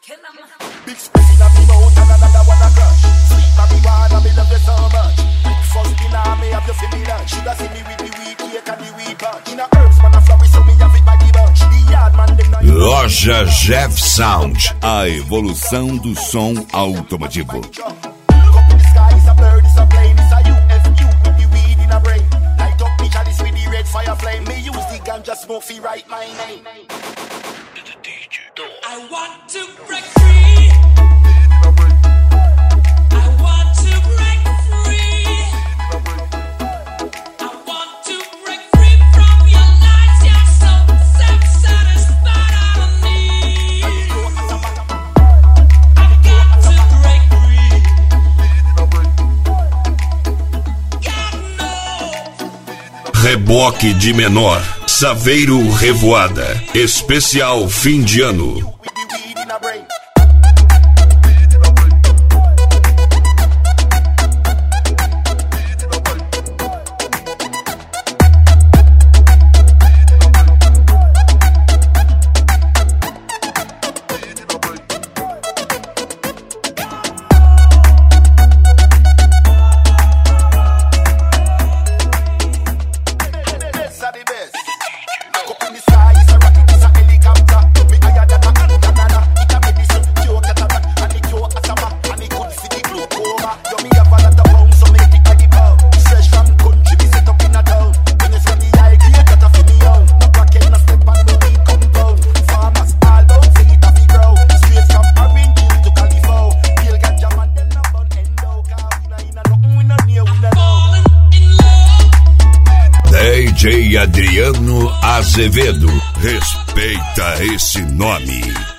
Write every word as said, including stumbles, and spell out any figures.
Big spit in me mouth and another one a crush. Sweet marijuana, me love you so much. Breakfast dinner, me have you for me lunch. Sugar see me with the weed cake and the weed punch. In a herbs, man a flourish, so me have it by the bunch. The yard man them not. Loja Jeff Sound, a evolução do som automotivo. Look up in the sky, it's a blur, it's a plane, it's a U F U with the weed in a brain. Light up me chalice with the red fire flame. Me use the ganja smoke fi write my name. I want to break free. I want to break free. I want to break free from your lies. You're so self-satisfied. I don't need. I've got to break free. God knows. Reboque de menor, Saveiro Revoada, especial fim de ano. D J Adriano Azevedo, respeita esse nome.